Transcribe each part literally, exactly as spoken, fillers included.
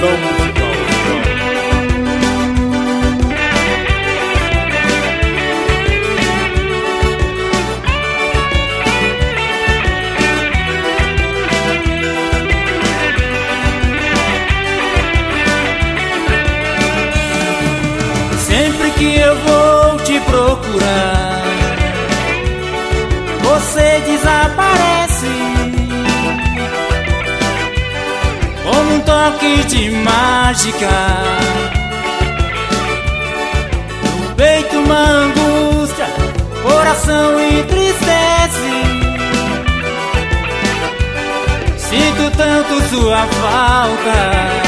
explosão musical. Sempre que eu vou te procurar, você desaparece como um toque de mágica. No peito uma angústia, coração entristece. Sinto tanto sua falta.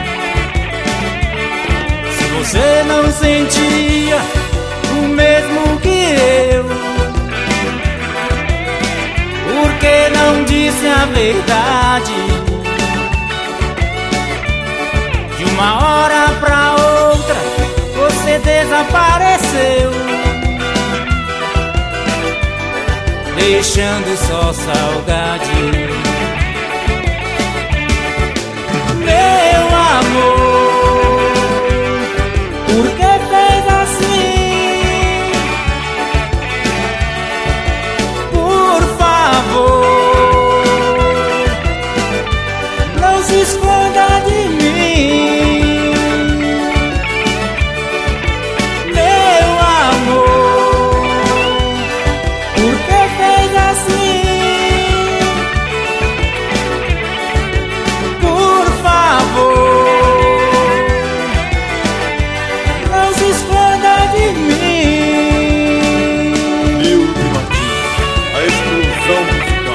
Você não sentia o mesmo que eu, por que não disse a verdade? De uma hora pra outra você desapareceu, deixando só saudade. Meu amor, por que fez assim? Por favor, não se esconda de mim. Meu amor, por que fez assim? Por favor, esconda de mim. Nildo Martins, a explosão musical.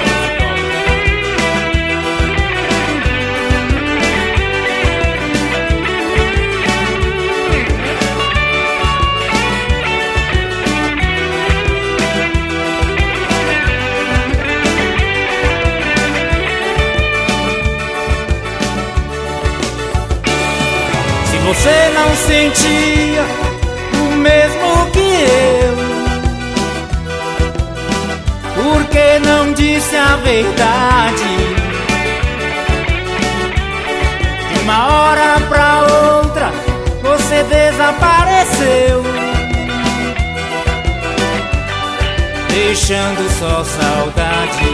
Se você não sentia o mesmo que eu, por que não disse a verdade? De uma hora pra outra você desapareceu, deixando só saudade.